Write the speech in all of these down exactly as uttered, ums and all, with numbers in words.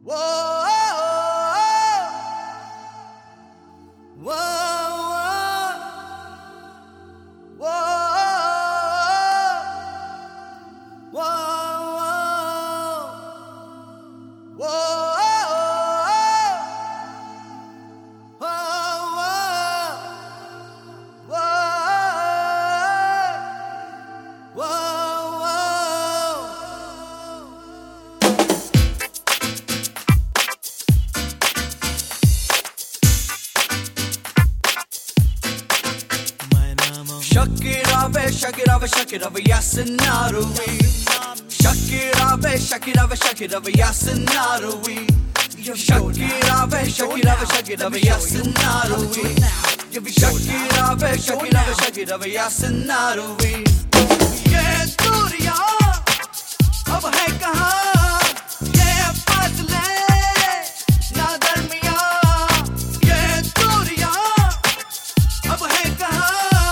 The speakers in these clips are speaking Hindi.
Shakira be, Shakira be, Shakira be, yasinarui. Shakira be, Shakira be, Shakira be, yasinarui. Shakira be, Shakira be, Shakira be, yasinarui. Shakira be, Shakira be, Shakira be, yasinarui. ये दूरियां अब है कहाँ? ये फासले ना दरमियां. ये दूरियां अब है कहाँ?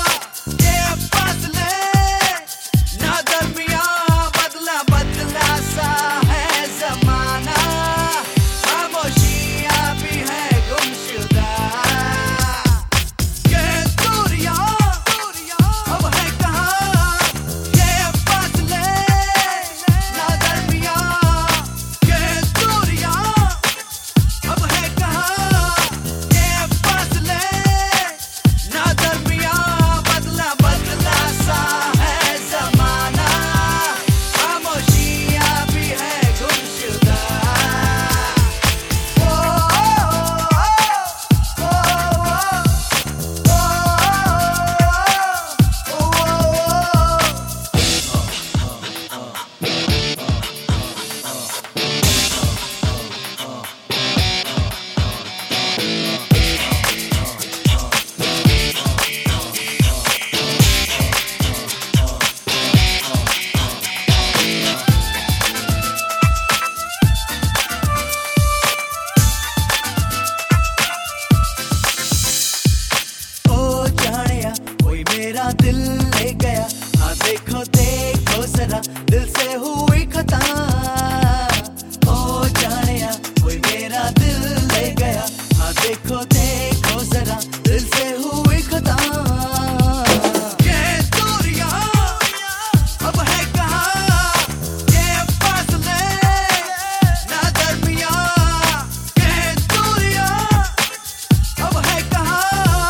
मेरा दिल ले गया, हाँ देखो देखो जरा दिल से हुई खता. ओ जानिया कोई मेरा दिल ले गया, हाँ देखो देखो जरा दिल से हुई खता. ये दूरियां अब है कहाँ? ये फासले ना दरमियां. ये दूरियां अब है कहाँ?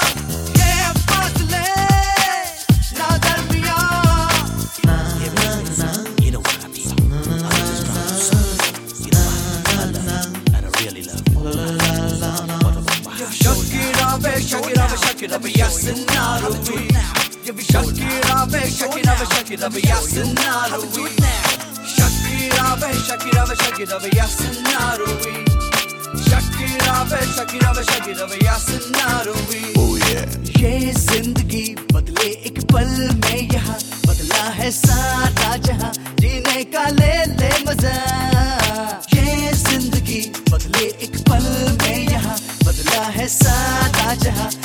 Shakira be, Shakira be, yasinarui. Shakira be, Shakira be, Shakira be, yasinarui. Shakira be, Shakira be, Shakira be, yasinarui. Shakira be, Shakira be, Shakira be, yasinarui. Oh yeah. ये जिंदगी बदले एक पल में, यहाँ बदला है सारा जहाँ. जीने का ले ले मजा. ये जिंदगी बदले एक पल में, यहाँ बदला है सारा जहाँ.